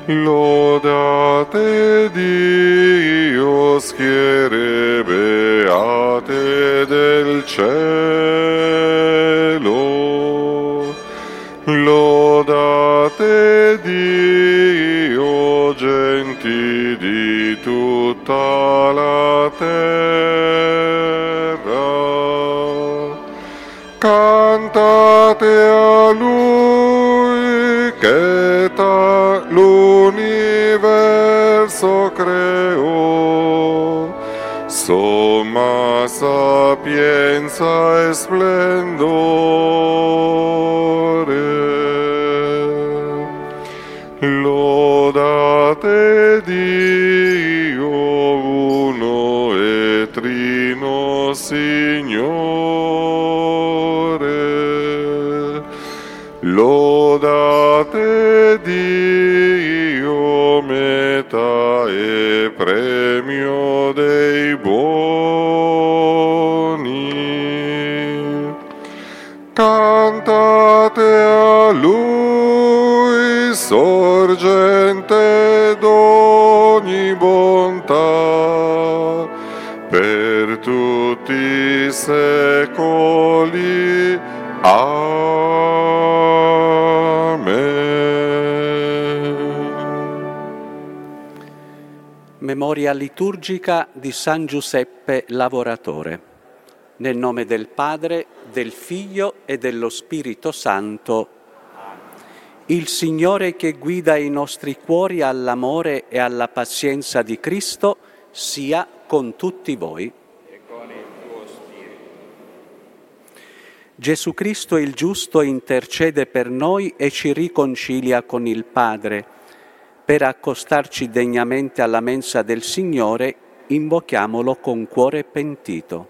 Lodate Dio, schiere beate del cielo. Lodate Dio, genti di tutta la terra. Cantate a Lui che l'universo creò, somma sapienza e splendore. Lodate Dio, uno e trino Signore. Lodate Dio, meta e premio dei buoni. Cantate a Lui, sorgente d'ogni bontà, per tutti i secoli. Amen. Memoria liturgica di San Giuseppe Lavoratore. Nel nome del Padre, del Figlio e dello Spirito Santo. Il Signore che guida i nostri cuori all'amore e alla pazienza di Cristo sia con tutti voi. E con il tuo spirito. Gesù Cristo il giusto intercede per noi e ci riconcilia con il Padre. Per accostarci degnamente alla mensa del Signore, invochiamolo con cuore pentito.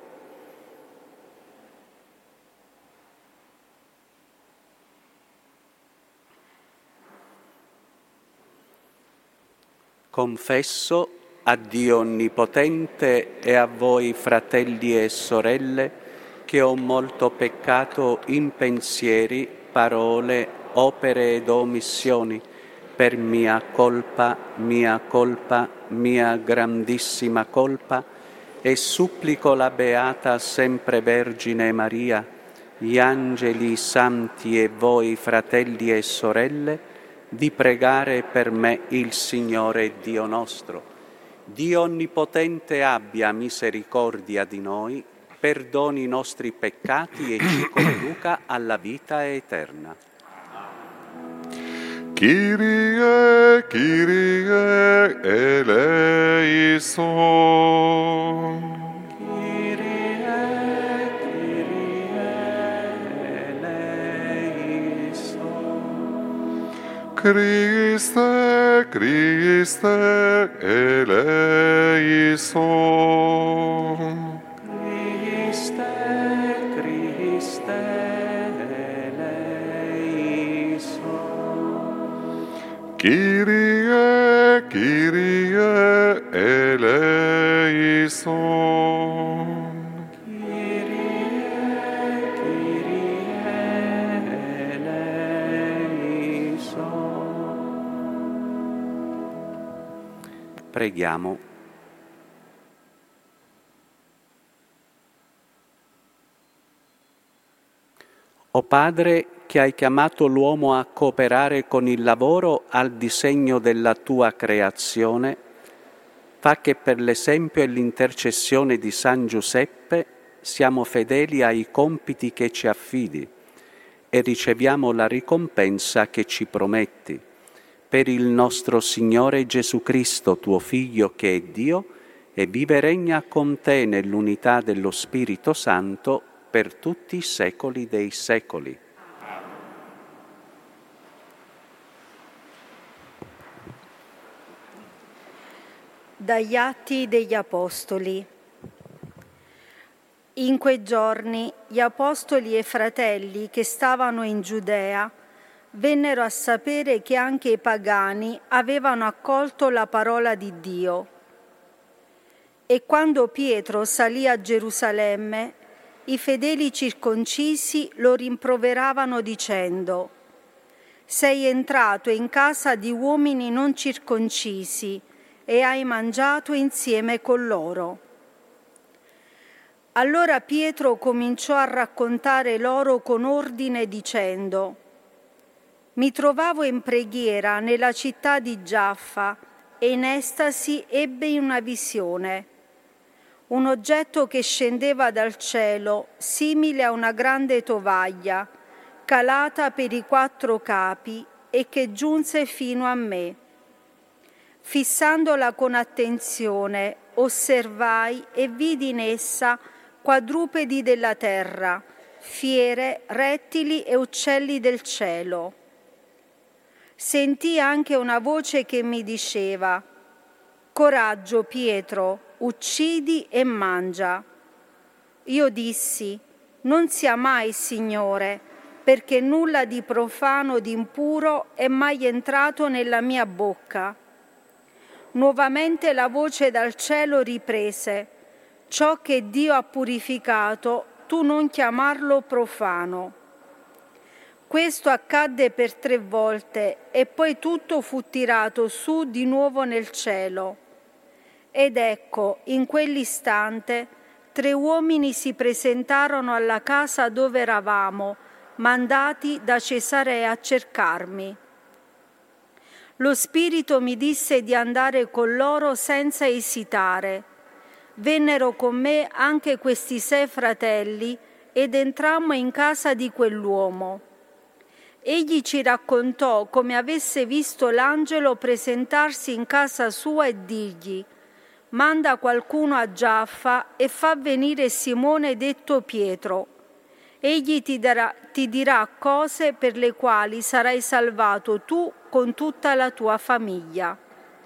Confesso a Dio Onnipotente e a voi, fratelli e sorelle, che ho molto peccato in pensieri, parole, opere ed omissioni, per mia colpa, mia grandissima colpa, e supplico la Beata Sempre Vergine Maria, gli angeli, i santi e voi, fratelli e sorelle, di pregare per me il Signore Dio nostro. Dio Onnipotente abbia misericordia di noi, perdoni i nostri peccati e ci conduca alla vita eterna. Kyrie, Kyrie, eleison. Christe, Christe, eleison. Christe, Christe, eleison. Kyrie, Kyrie, eleison. Preghiamo. O Padre, che hai chiamato l'uomo a cooperare con il lavoro al disegno della tua creazione, fa che per l'esempio e l'intercessione di San Giuseppe siamo fedeli ai compiti che ci affidi e riceviamo la ricompensa che ci prometti. Per il nostro Signore Gesù Cristo, tuo Figlio, che è Dio, e vive e regna con te nell'unità dello Spirito Santo per tutti i secoli dei secoli. Dagli Atti degli Apostoli. In quei giorni gli apostoli e fratelli che stavano in Giudea vennero a sapere che anche i pagani avevano accolto la parola di Dio. E quando Pietro salì a Gerusalemme, i fedeli circoncisi lo rimproveravano dicendo: Sei entrato in casa di uomini non circoncisi e hai mangiato insieme con loro. Allora Pietro cominciò a raccontare loro con ordine dicendo: mi trovavo in preghiera nella città di Giaffa e in estasi ebbi una visione. Un oggetto che scendeva dal cielo, simile a una grande tovaglia, calata per i 4 capi e che giunse fino a me. Fissandola con attenzione, osservai e vidi in essa quadrupedi della terra, fiere, rettili e uccelli del cielo. Sentii anche una voce che mi diceva: coraggio, Pietro, uccidi e mangia. Io dissi: non sia mai, Signore, perché nulla di profano o di impuro è mai entrato nella mia bocca. Nuovamente la voce dal cielo riprese: ciò che Dio ha purificato, tu non chiamarlo profano. Questo accadde per 3 volte e poi tutto fu tirato su di nuovo nel cielo. Ed ecco, in quell'istante 3 uomini si presentarono alla casa dove eravamo, mandati da Cesarea a cercarmi. Lo Spirito mi disse di andare con loro senza esitare. Vennero con me anche questi 6 fratelli ed entrammo in casa di quell'uomo. Egli ci raccontò come avesse visto l'angelo presentarsi in casa sua e dirgli: manda qualcuno a Giaffa e fa venire Simone detto Pietro. Egli ti dirà cose per le quali sarai salvato tu con tutta la tua famiglia.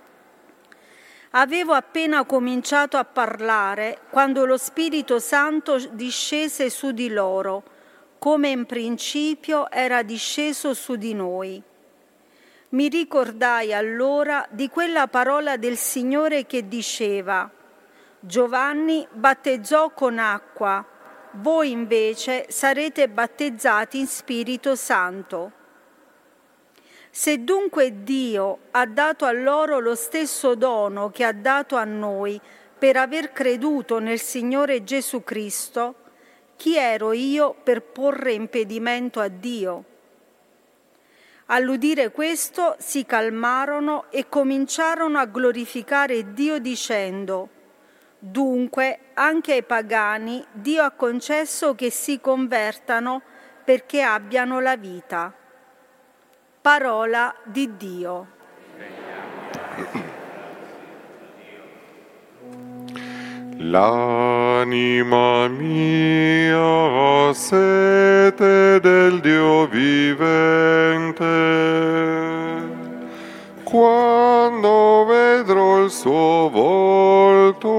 Avevo appena cominciato a parlare quando lo Spirito Santo discese su di loro, come in principio era disceso su di noi. Mi ricordai allora di quella parola del Signore che diceva: Giovanni battezzò con acqua, voi invece sarete battezzati in Spirito Santo. Se dunque Dio ha dato a loro lo stesso dono che ha dato a noi per aver creduto nel Signore Gesù Cristo, chi ero io per porre impedimento a Dio? All'udire questo si calmarono e cominciarono a glorificare Dio dicendo: dunque anche ai pagani Dio ha concesso che si convertano perché abbiano la vita. Parola di Dio. L'anima mia ha sete del Dio vivente, quando vedrò il suo volto.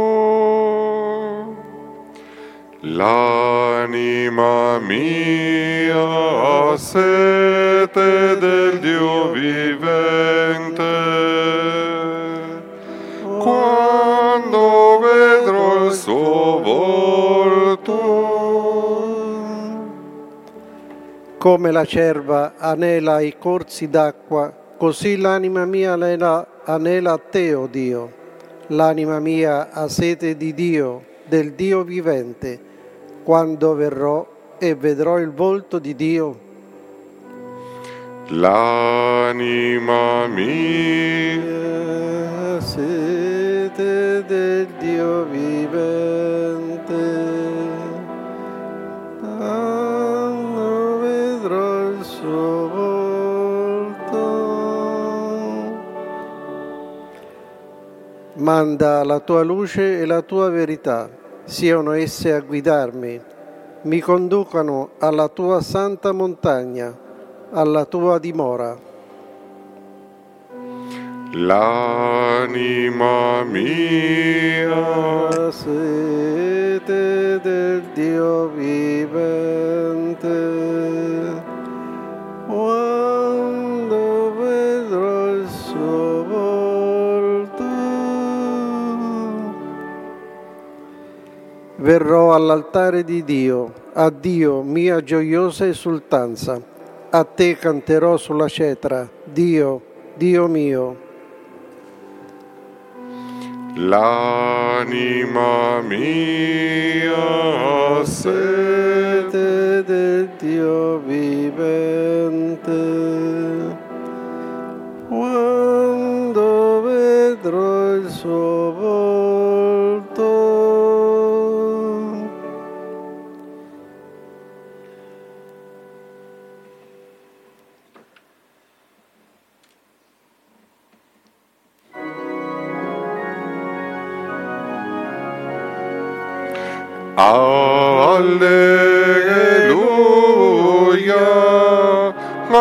L'anima mia ha sete del Dio vivente, quando vedrò il suo volto. Come la cerva anela i corsi d'acqua, così l'anima mia anela a te, o Dio. L'anima mia ha sete di Dio, del Dio vivente, quando verrò e vedrò il volto di Dio. L'anima mia Ha sete del Dio vivente, quando vedrò il suo volto. Manda la tua luce e la tua verità, siano esse a guidarmi, mi conducano alla tua santa montagna, alla tua dimora. L'anima mia Ha sete del Dio vivente, quando vedrò il suo volto. Verrò all'altare di Dio, a Dio mia gioiosa esultanza. a te canterò sulla cetra, Dio, Dio mio. L'anima mia Sete del Dio vivente, quando vedrò il suo volto. Alleluia,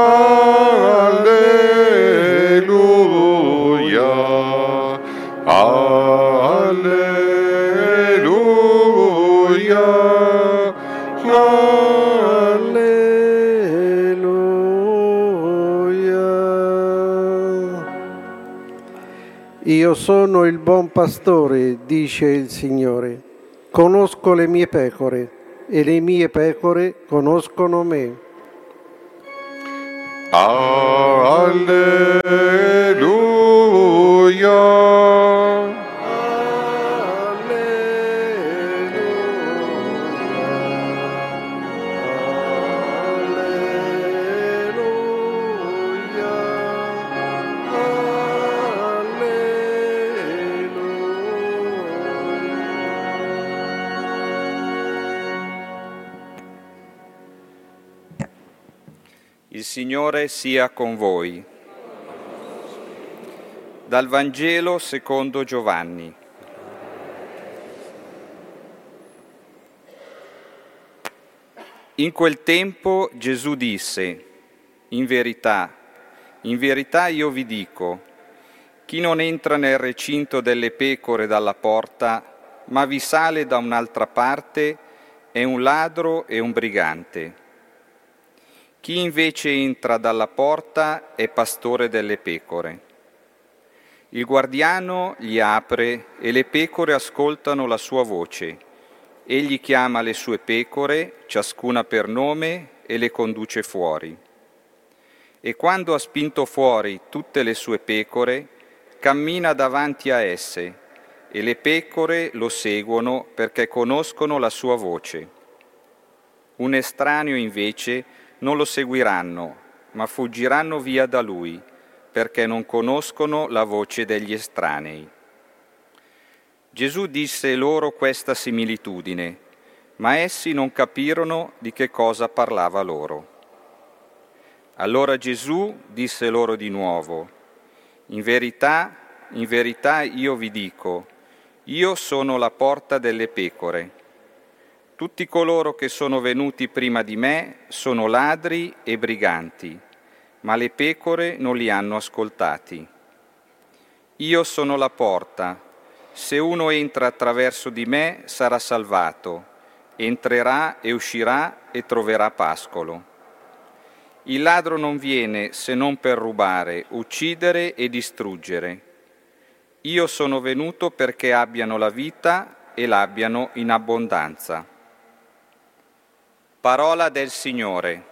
alleluia, alleluia, alleluia. Io sono il buon pastore, dice il Signore. Conosco le mie pecore e le mie pecore conoscono me. Alleluia. Il Signore sia con voi. Dal Vangelo secondo Giovanni. In quel tempo Gesù disse: in verità io vi dico, chi non entra nel recinto delle pecore dalla porta, ma vi sale da un'altra parte, è un ladro e un brigante. Chi invece entra dalla porta è pastore delle pecore. Il guardiano gli apre e le pecore ascoltano la sua voce. Egli chiama le sue pecore, ciascuna per nome, e le conduce fuori. E quando ha spinto fuori tutte le sue pecore, cammina davanti a esse, e le pecore lo seguono perché conoscono la sua voce. Un estraneo invece non lo seguiranno, ma fuggiranno via da lui, perché non conoscono la voce degli estranei. Gesù disse loro questa similitudine, ma essi non capirono di che cosa parlava loro. Allora Gesù disse loro di nuovo: in verità io vi dico, io sono la porta delle pecore. Tutti coloro che sono venuti prima di me sono ladri e briganti, ma le pecore non li hanno ascoltati. Io sono la porta. Se uno entra attraverso di me sarà salvato, entrerà e uscirà e troverà pascolo. Il ladro non viene se non per rubare, uccidere e distruggere. Io sono venuto perché abbiano la vita e l'abbiano in abbondanza. Parola del Signore.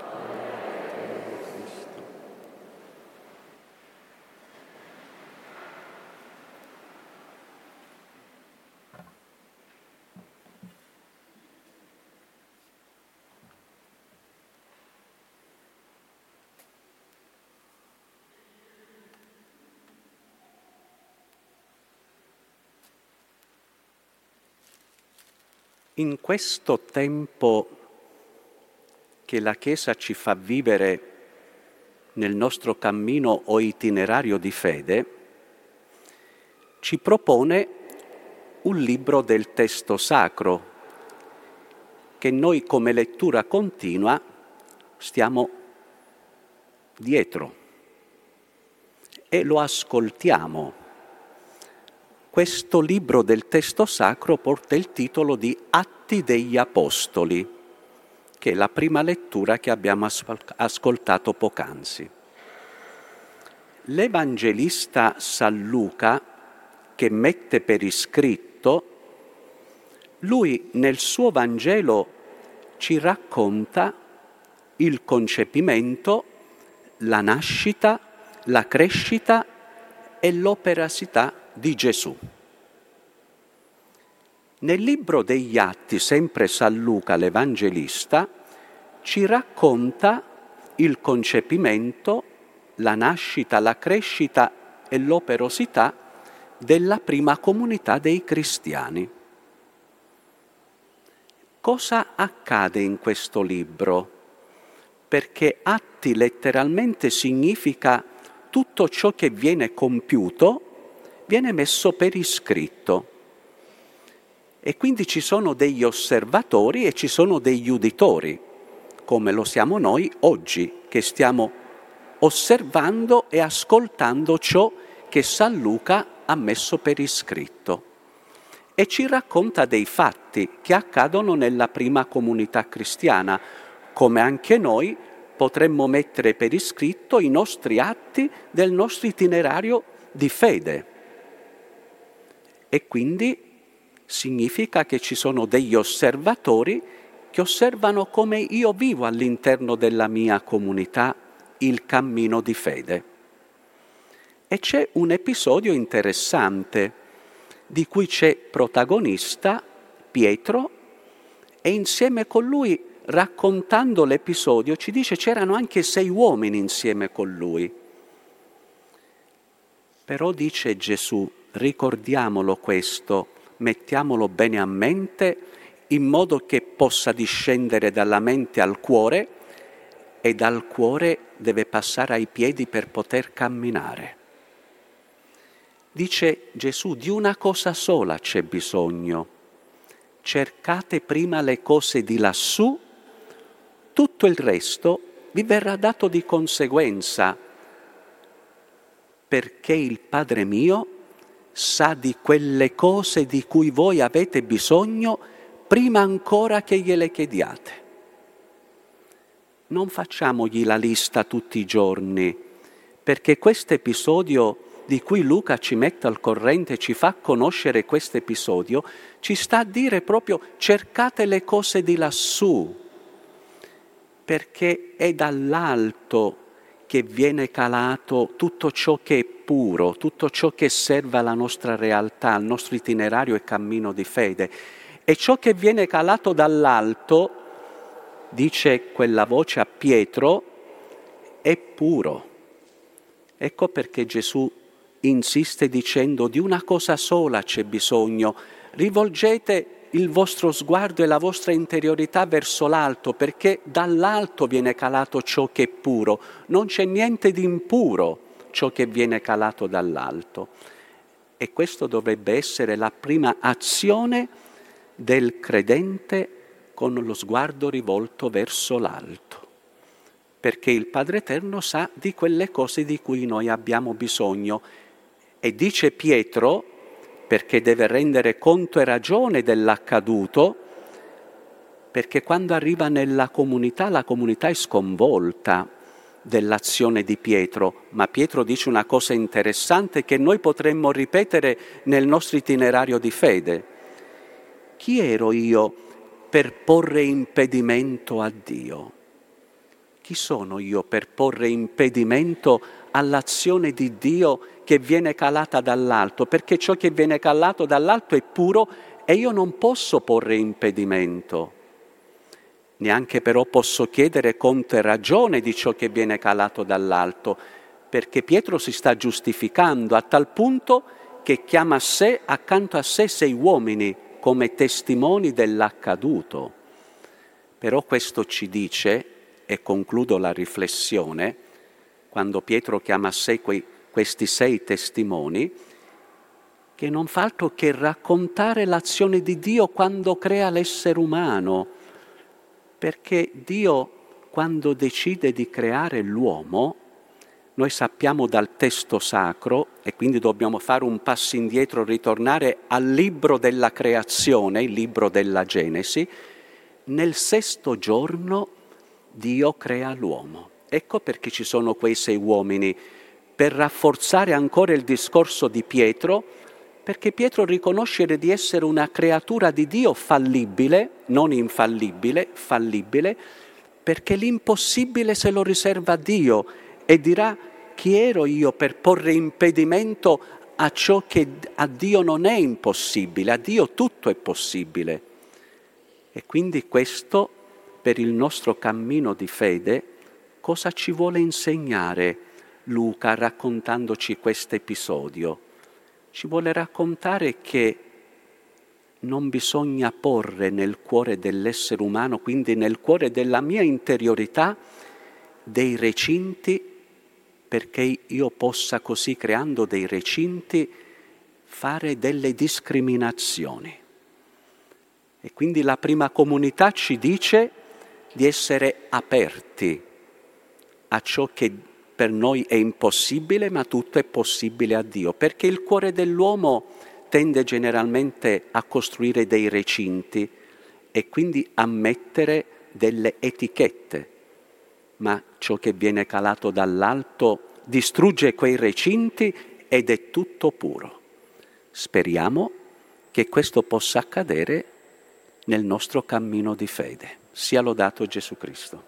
In questo tempo che la Chiesa ci fa vivere nel nostro cammino o itinerario di fede, ci propone un libro del testo sacro che noi come lettura continua stiamo dietro e lo ascoltiamo. Questo libro del testo sacro porta il titolo di Atti degli Apostoli, che è la prima lettura che abbiamo ascoltato poc'anzi. L'Evangelista San Luca, che mette per iscritto, lui nel suo Vangelo ci racconta il concepimento, la nascita, la crescita e l'operosità di Gesù. Nel libro degli Atti, sempre San Luca l'Evangelista, ci racconta il concepimento, la nascita, la crescita e l'operosità della prima comunità dei cristiani. Cosa accade in questo libro? Perché Atti letteralmente significa tutto ciò che viene compiuto viene messo per iscritto. E quindi ci sono degli osservatori e ci sono degli uditori, come lo siamo noi oggi, che stiamo osservando e ascoltando ciò che San Luca ha messo per iscritto. E ci racconta dei fatti che accadono nella prima comunità cristiana, come anche noi potremmo mettere per iscritto i nostri atti del nostro itinerario di fede. E quindi significa che ci sono degli osservatori che osservano come io vivo all'interno della mia comunità il cammino di fede. E c'è un episodio interessante di cui c'è protagonista Pietro e insieme con lui, raccontando l'episodio, ci dice c'erano anche 6 uomini insieme con lui. Però dice Gesù, ricordiamolo questo, mettiamolo bene a mente in modo che possa discendere dalla mente al cuore e dal cuore deve passare ai piedi per poter camminare. Dice Gesù, di una cosa sola c'è bisogno. Cercate prima le cose di lassù, tutto il resto vi verrà dato di conseguenza, perché il Padre mio sa di quelle cose di cui voi avete bisogno prima ancora che gliele chiediate. Non facciamogli la lista tutti i giorni, perché questo episodio di cui Luca ci mette al corrente, ci fa conoscere questo episodio, ci sta a dire proprio cercate le cose di lassù, perché è dall'alto che viene calato tutto ciò che è puro, tutto ciò che serve alla nostra realtà, al nostro itinerario e cammino di fede. E ciò che viene calato dall'alto, dice quella voce a Pietro, è puro. Ecco perché Gesù insiste dicendo di una cosa sola c'è bisogno, rivolgete il vostro sguardo e la vostra interiorità verso l'alto, perché dall'alto viene calato ciò che è puro, non c'è niente di impuro ciò che viene calato dall'alto. E questo dovrebbe essere la prima azione del credente con lo sguardo rivolto verso l'alto, perché il Padre Eterno sa di quelle cose di cui noi abbiamo bisogno. E dice Pietro, perché deve rendere conto e ragione dell'accaduto, perché quando arriva nella comunità, la comunità è sconvolta dell'azione di Pietro, ma Pietro dice una cosa interessante che noi potremmo ripetere nel nostro itinerario di fede. Chi ero io per porre impedimento a Dio? Chi sono io per porre impedimento all'azione di Dio che viene calata dall'alto? Perché ciò che viene calato dall'alto è puro e io non posso porre impedimento. Neanche però posso chiedere conto e ragione di ciò che viene calato dall'alto, perché Pietro si sta giustificando a tal punto che chiama a sé, accanto a sé 6 uomini come testimoni dell'accaduto. Però questo ci dice, e concludo la riflessione, quando Pietro chiama a sé questi 6 testimoni, che non fa altro che raccontare l'azione di Dio quando crea l'essere umano, perché Dio, quando decide di creare l'uomo, noi sappiamo dal testo sacro, e quindi dobbiamo fare un passo indietro, ritornare al libro della creazione, il libro della Genesi, nel 6° giorno Dio crea l'uomo. Ecco perché ci sono quei 6 uomini, per rafforzare ancora il discorso di Pietro, perché Pietro riconosce di essere una creatura di Dio fallibile, non infallibile, fallibile, perché l'impossibile se lo riserva a Dio e dirà: chi ero io per porre impedimento a ciò che a Dio non è impossibile? A Dio tutto è possibile. E quindi questo, per il nostro cammino di fede, cosa ci vuole insegnare Luca raccontandoci questo episodio? Ci vuole raccontare che non bisogna porre nel cuore dell'essere umano, quindi nel cuore della mia interiorità, dei recinti, perché io possa così, creando dei recinti, fare delle discriminazioni. E quindi la prima comunità ci dice di essere aperti a ciò che per noi è impossibile, ma tutto è possibile a Dio, perché il cuore dell'uomo tende generalmente a costruire dei recinti e quindi a mettere delle etichette, ma ciò che viene calato dall'alto distrugge quei recinti ed è tutto puro. Speriamo che questo possa accadere nel nostro cammino di fede. Sia lodato Gesù Cristo.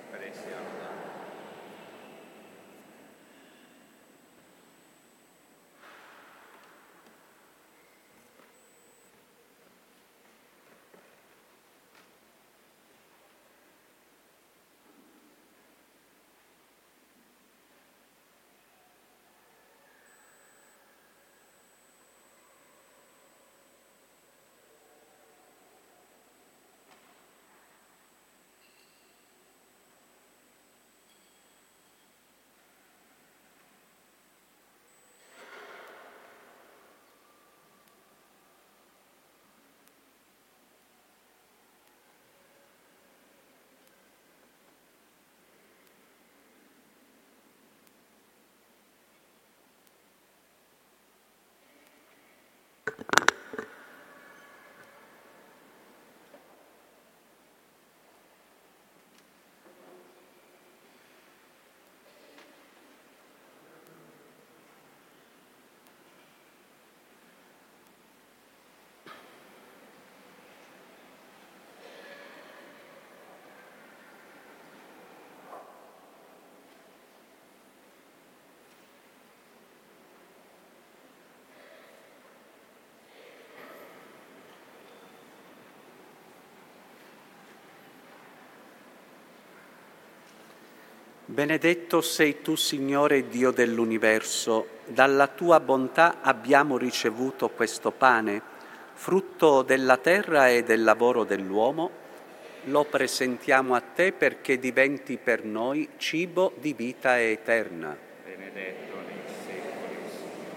Benedetto sei tu, Signore Dio dell'universo, dalla tua bontà abbiamo ricevuto questo pane, frutto della terra e del lavoro dell'uomo. Lo presentiamo a te perché diventi per noi cibo di vita eterna. Benedetto nei secoli, Signore.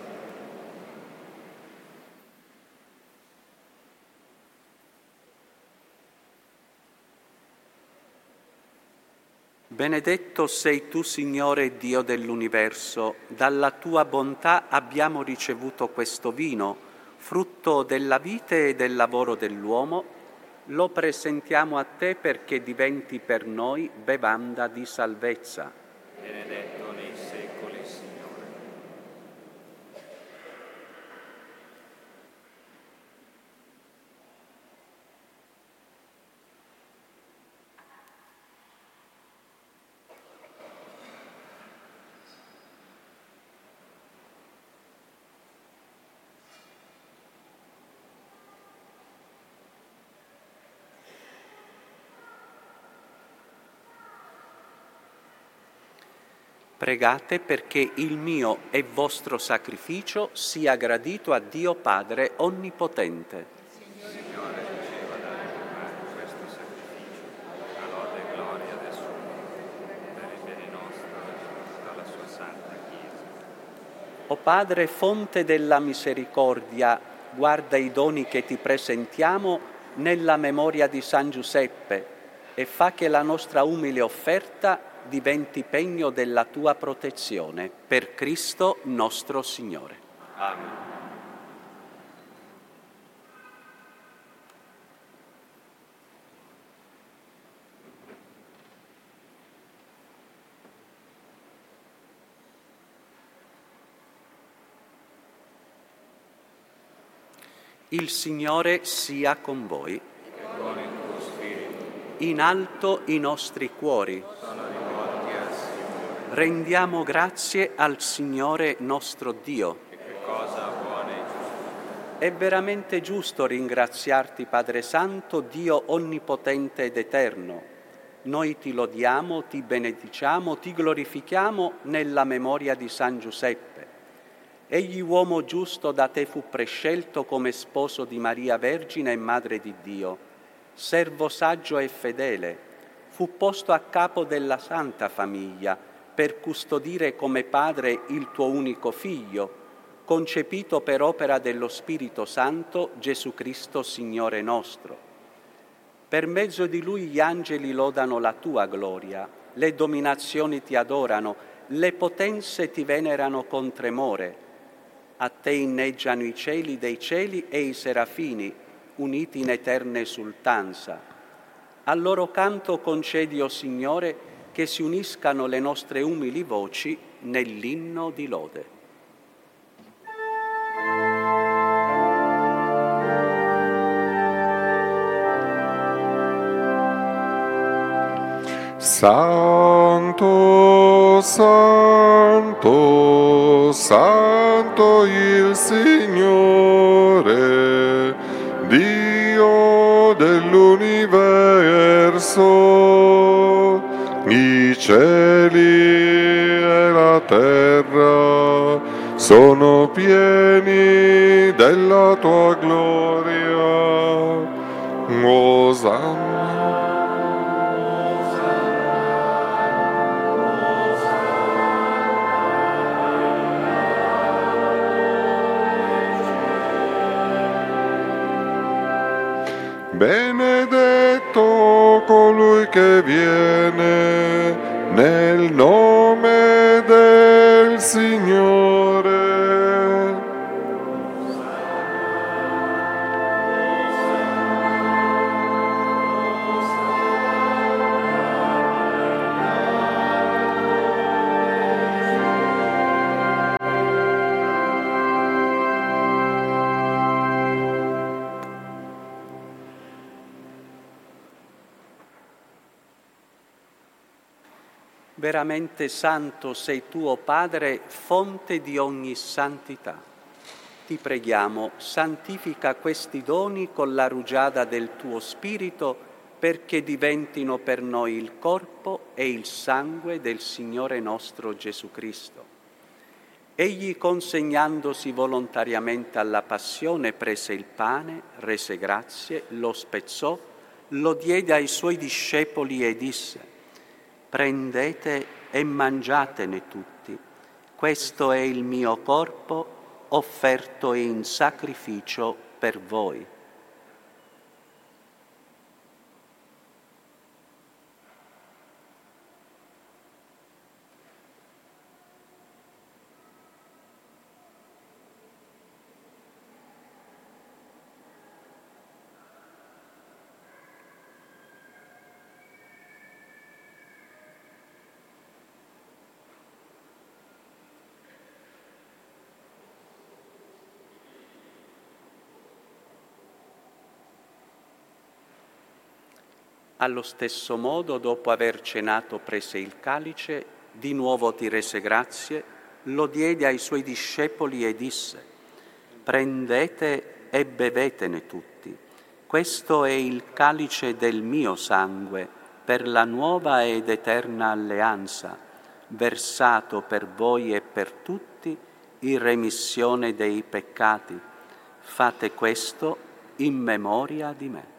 Benedetto sei tu, Signore Dio dell'universo, dalla tua bontà abbiamo ricevuto questo vino, frutto della vite e del lavoro dell'uomo. Lo presentiamo a te perché diventi per noi bevanda di salvezza. Benedetto nei secoli, Signore. Pregate perché il mio e vostro sacrificio sia gradito a Dio Padre Onnipotente. Signore, riceva dalle tue mani questo sacrificio, a lode e gloria del suo nome, per il bene nostro e di tutta la sua santa Chiesa. O Padre, fonte della misericordia, guarda i doni che ti presentiamo nella memoria di San Giuseppe e fa che la nostra umile offerta diventi pegno della tua protezione. Per Cristo nostro Signore. Amen. Il Signore sia con voi. E con il tuo spirito. in alto i nostri cuori. Rendiamo grazie al Signore nostro Dio. È veramente giusto ringraziarti, Padre Santo, Dio onnipotente ed eterno. Noi ti lodiamo, ti benediciamo, ti glorifichiamo nella memoria di San Giuseppe. Egli, uomo giusto, da te fu prescelto come sposo di Maria Vergine e Madre di Dio. Servo saggio e fedele, fu posto a capo della Santa Famiglia per custodire come padre il tuo unico Figlio, concepito per opera dello Spirito Santo, Gesù Cristo, Signore nostro. Per mezzo di Lui gli angeli lodano la tua gloria, le dominazioni ti adorano, le potenze ti venerano con tremore. A te inneggiano i cieli dei cieli e i serafini, uniti in eterna esultanza. Al loro canto concedi, o Signore, che si uniscano le nostre umili voci nell'inno di lode. Santo, Santo, Santo il Signore, Dio dell'universo, i cieli e la terra sono pieni della tua gloria. Osanna. Benedetto colui che viene nel nome del Signore. Veramente santo sei tu, o Padre, fonte di ogni santità. Ti preghiamo, santifica questi doni con la rugiada del tuo Spirito, perché diventino per noi il corpo e il sangue del Signore nostro Gesù Cristo. Egli, consegnandosi volontariamente alla passione, prese il pane, rese grazie, lo spezzò, lo diede ai suoi discepoli e disse: prendete e mangiatene tutti, questo è il mio corpo offerto in sacrificio per voi. Allo stesso modo, dopo aver cenato, prese il calice, di nuovo ti rese grazie, lo diede ai suoi discepoli e disse: prendete e bevetene tutti, questo è il calice del mio sangue, per la nuova ed eterna alleanza, versato per voi e per tutti in remissione dei peccati. Fate questo in memoria di me.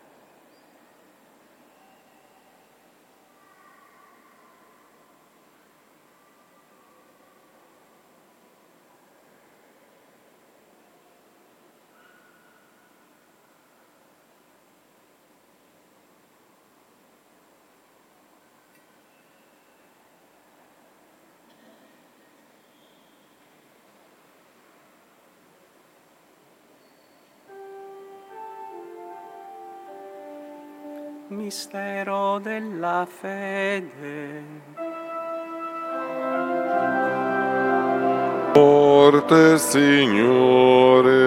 Mistero della fede. Morte,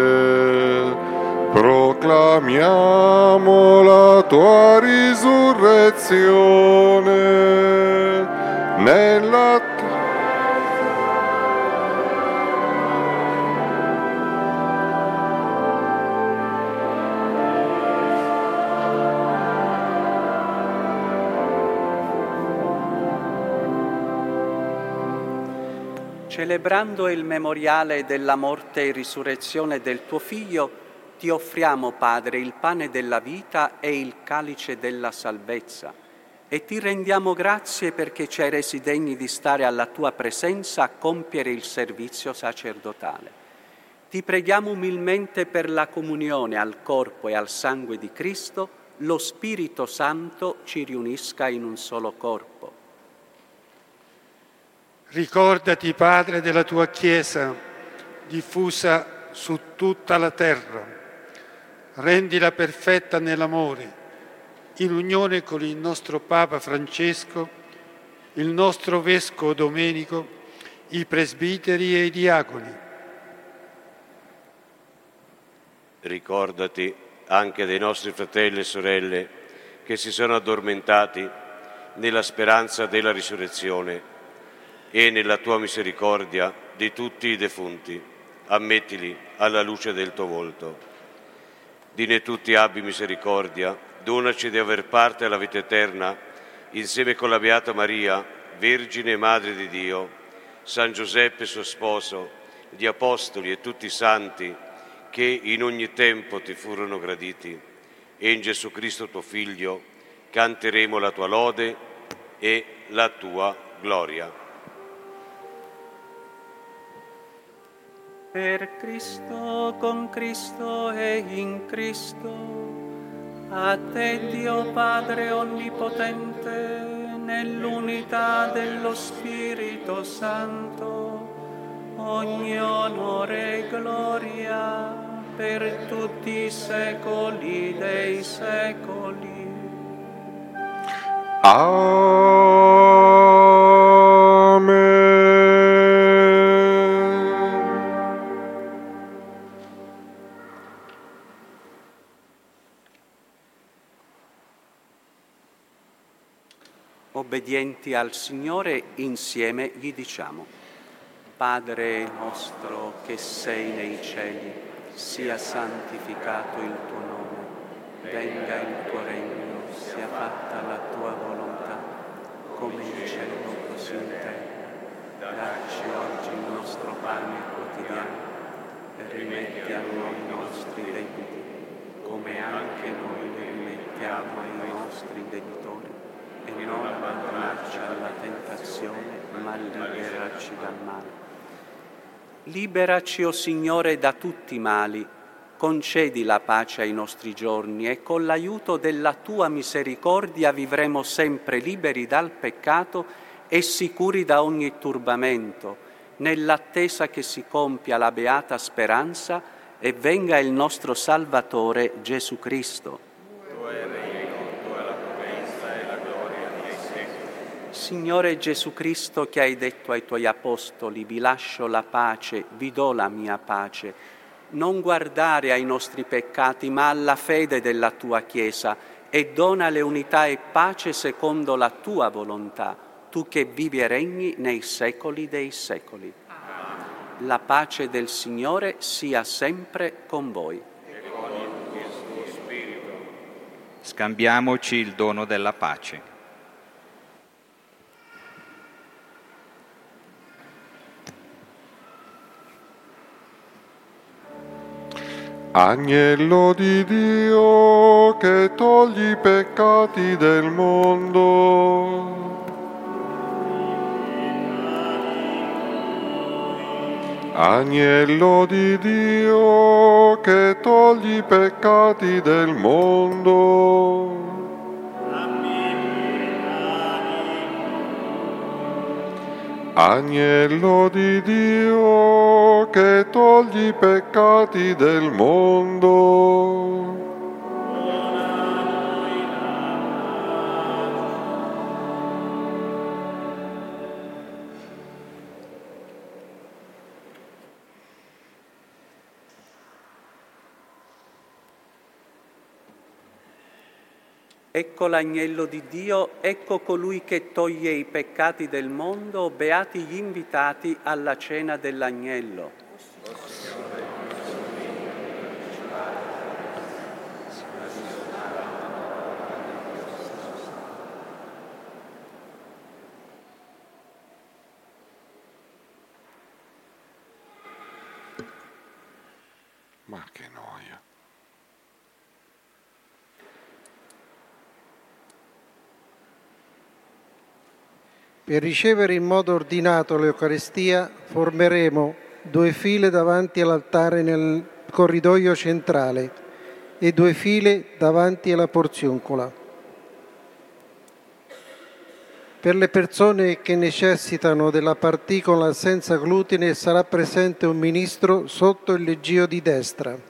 Signore, proclamiamo la tua risurrezione. passione, nella Celebrando il memoriale della morte e risurrezione del tuo Figlio, ti offriamo, Padre, il pane della vita e il calice della salvezza, e ti rendiamo grazie perché ci hai resi degni di stare alla tua presenza a compiere il servizio sacerdotale. Ti preghiamo umilmente per la comunione al corpo e al sangue di Cristo, lo Spirito Santo ci riunisca in un solo corpo. Ricordati, Padre, della tua Chiesa, diffusa su tutta la terra. Rendila perfetta nell'amore, in unione con il nostro Papa Francesco, il nostro Vescovo Domenico, i presbiteri e i diaconi. Ricordati anche dei nostri fratelli e sorelle che si sono addormentati nella speranza della risurrezione, e nella tua misericordia di tutti i defunti, ammettili alla luce del tuo volto. Dine tutti abbi misericordia, donaci di aver parte alla vita eterna, insieme con la Beata Maria, Vergine e Madre di Dio, San Giuseppe suo sposo, gli Apostoli e tutti i santi, che in ogni tempo ti furono graditi, e in Gesù Cristo tuo Figlio canteremo la tua lode e la tua gloria. Per Cristo, con Cristo e in Cristo, a te Dio Padre Onnipotente, nell'unità dello Spirito Santo, ogni onore e gloria per tutti i secoli dei secoli. Amen. Obbedienti al Signore, insieme gli diciamo: Padre nostro che sei nei cieli, sia santificato il tuo nome, venga il tuo regno, sia fatta la tua volontà, come in cielo così in terra. Dacci oggi il nostro pane quotidiano e rimetti a noi i nostri debiti, come anche noi li rimettiamo ai nostri debitori. E non abbandonarci alla tentazione, ma liberaci dal male. Liberaci, o Signore, da tutti i mali, concedi la pace ai nostri giorni e con l'aiuto della Tua misericordia vivremo sempre liberi dal peccato e sicuri da ogni turbamento, nell'attesa che si compia la beata speranza e venga il nostro Salvatore Gesù Cristo. Signore Gesù Cristo, che hai detto ai Tuoi Apostoli: vi lascio la pace, vi do la mia pace, non guardare ai nostri peccati, ma alla fede della Tua Chiesa, e donale unità e pace secondo la Tua volontà, Tu che vivi e regni nei secoli dei secoli. La pace del Signore sia sempre con voi. E con il suo spirito. Scambiamoci il dono della pace. Agnello di Dio che togli i peccati del mondo. Agnello di Dio che togli i peccati del mondo. Agnello di Dio che togli i peccati del mondo. Ecco l'agnello di Dio, ecco colui che toglie i peccati del mondo, beati gli invitati alla cena dell'agnello. Ma che noia. Per ricevere in modo ordinato l'Eucaristia formeremo 2 file davanti all'altare nel corridoio centrale e 2 file davanti alla porziuncola. Per le persone che necessitano della particola senza glutine sarà presente un ministro sotto il leggio di destra.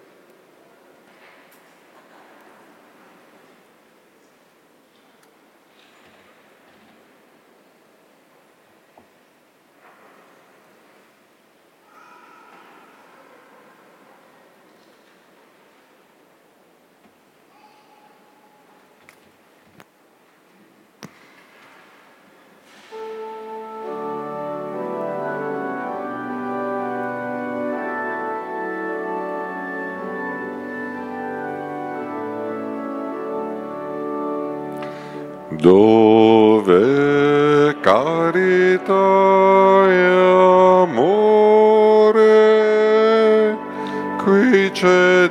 Dove carità e amore, qui c'è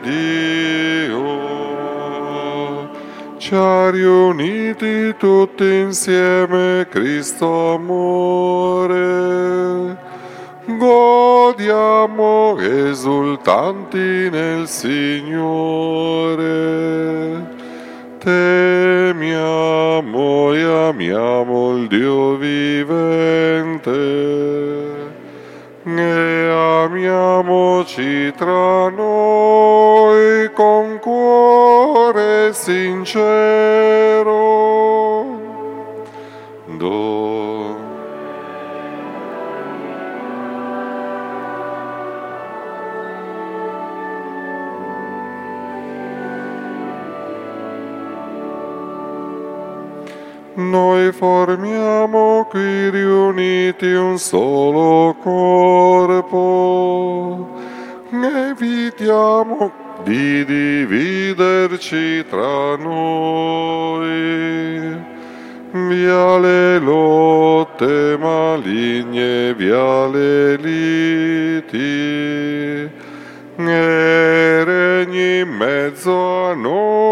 Dio. Ci ha riuniti tutti insieme Cristo amore. Godiamo esultanti nel Signore. Temiamo e amiamo il Dio vivente e amiamoci tra noi con cuore sincero. Noi formiamo qui riuniti un solo corpo, evitiamo di dividerci tra noi, via le lotte maligne, via le liti, e regni in mezzo a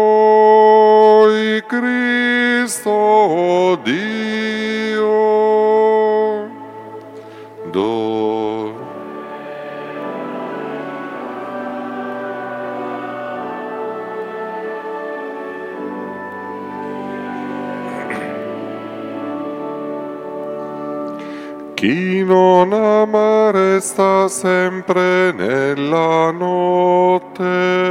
noi Cristo Dio. Chi non ama resta sempre nella notte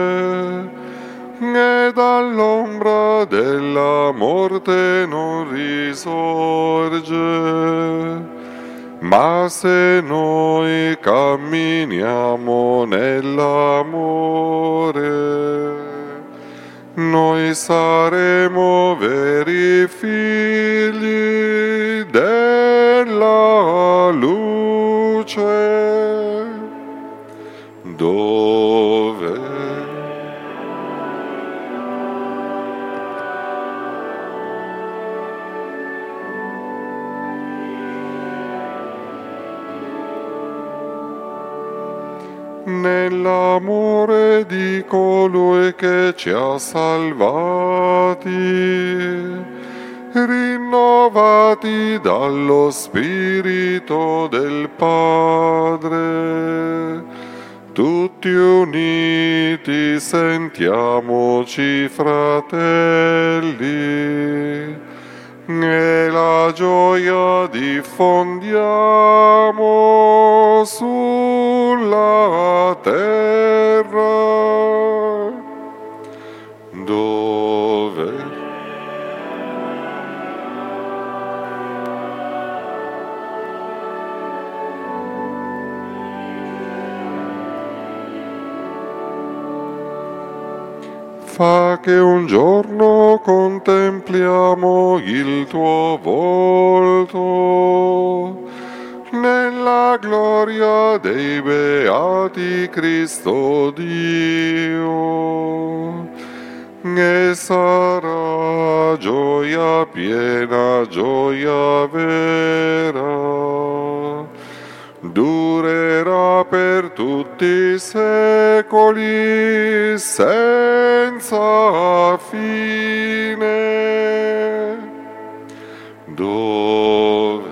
e dall'ombra della morte non risorge. Ma se noi camminiamo nell'amore, noi saremo veri figli della luce, dove nell'amore di colui che ci ha salvati, rinnovati dallo Spirito del Padre, tutti uniti sentiamoci fratelli, e la gioia diffondiamo sulla terra, dove fa che un giorno contempliamo il tuo volto nella gloria dei beati Cristo Dio. E sarà gioia piena, gioia vera, durerà per tutti i secoli senza fine. Dove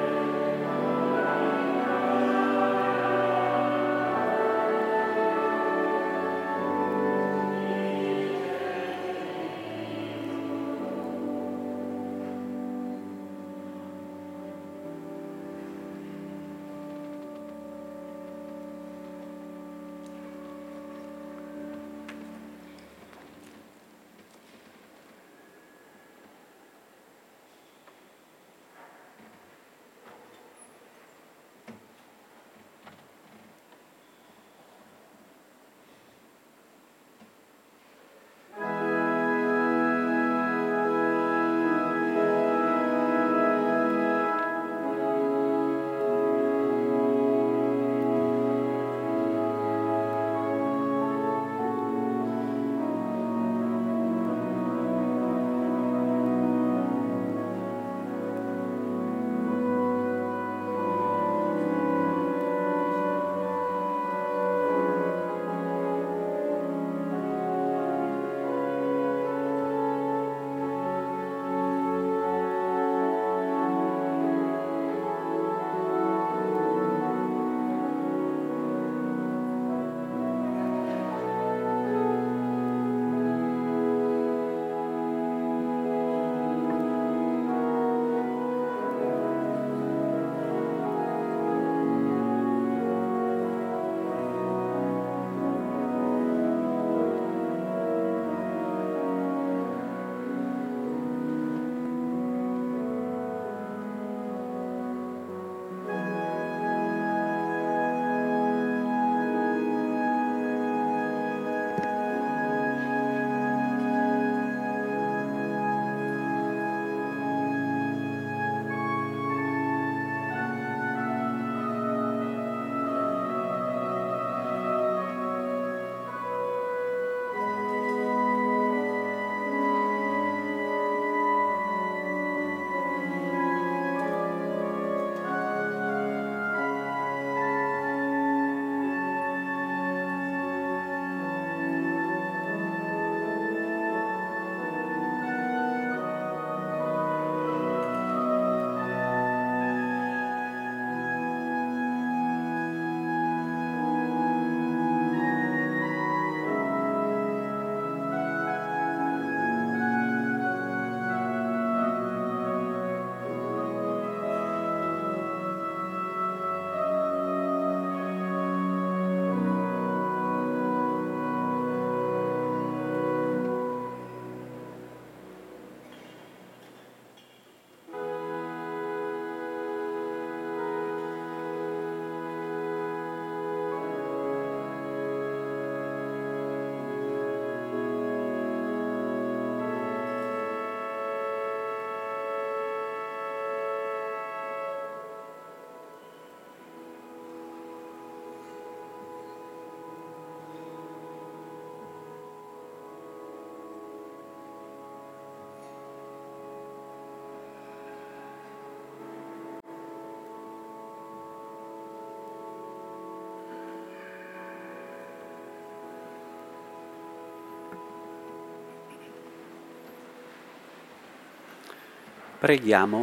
Preghiamo.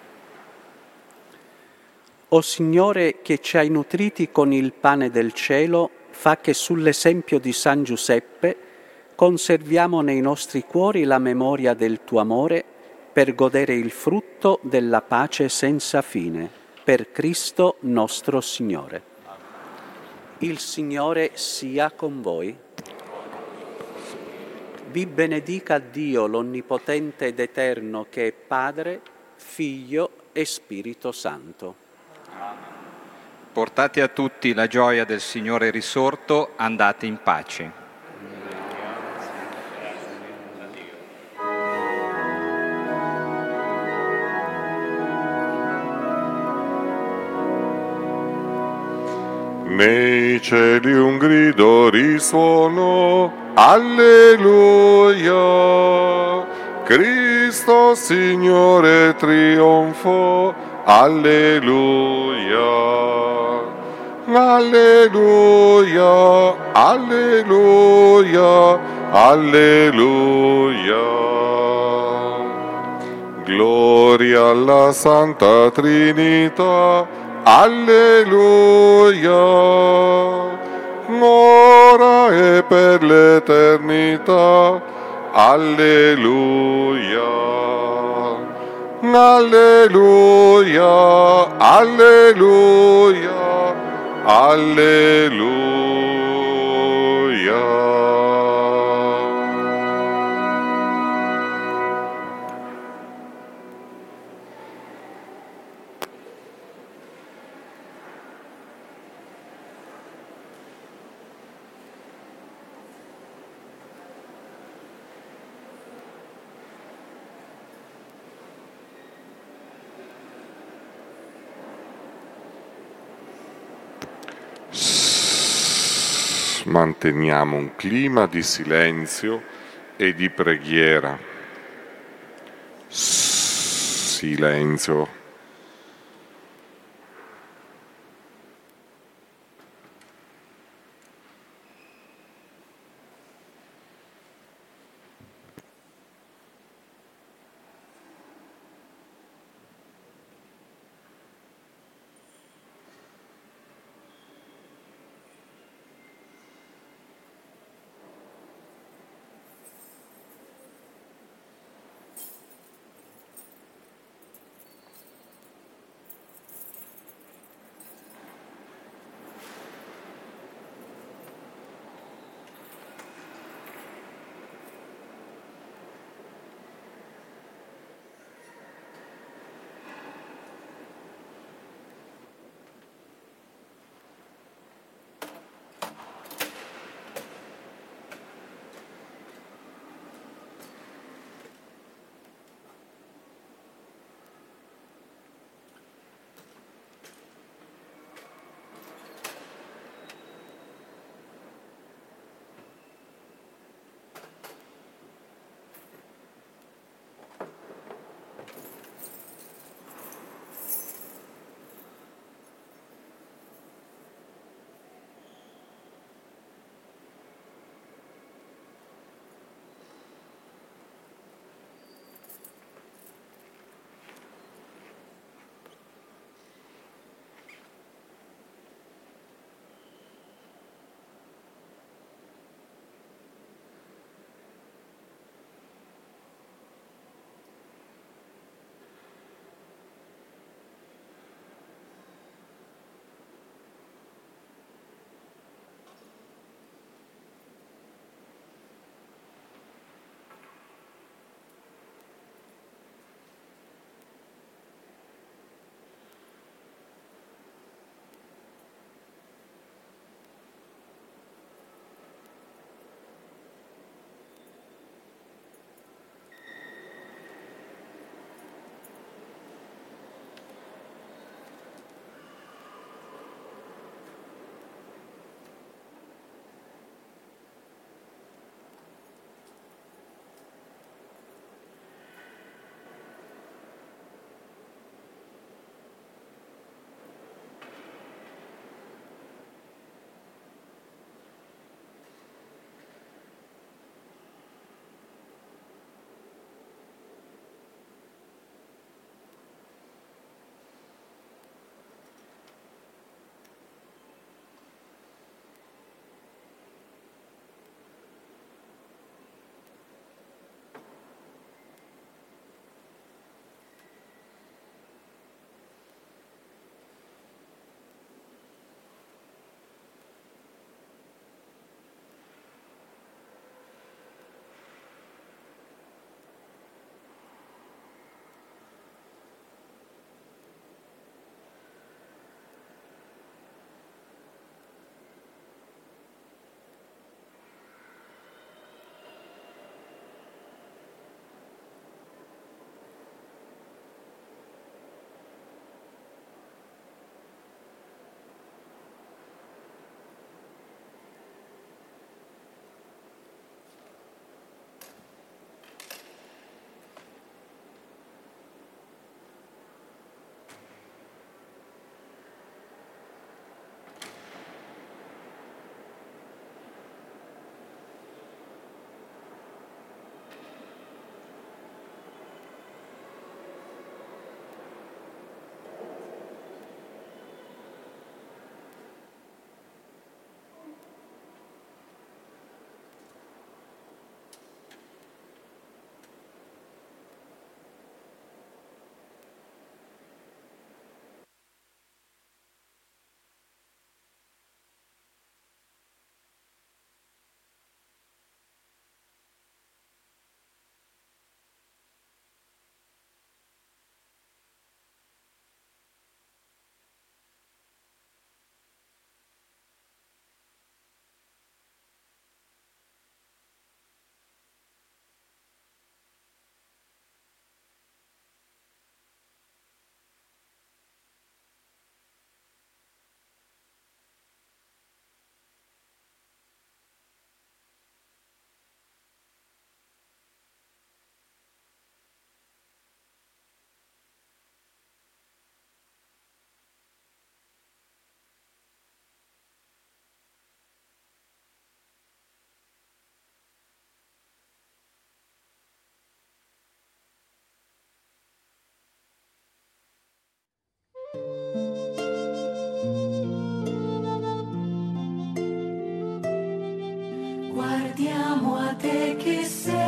O Signore, che ci hai nutriti con il pane del cielo, fa che sull'esempio di San Giuseppe conserviamo nei nostri cuori la memoria del tuo amore per godere il frutto della pace senza fine. Per Cristo nostro Signore. Il Signore sia con voi. Vi benedica Dio l'Onnipotente ed Eterno, che è Padre, Figlio e Spirito Santo. Portate a tutti la gioia del Signore risorto, andate in pace. Nei cieli un grido risuonò, alleluia. Cristo Signore trionfò, alleluia. Alleluia, alleluia, alleluia. Gloria alla Santa Trinità, alleluia. Ora e per l'eternità, alleluia. Alleluia, alleluia, alleluia. Manteniamo un clima di silenzio e di preghiera. Silenzio. Veniamo a te che sei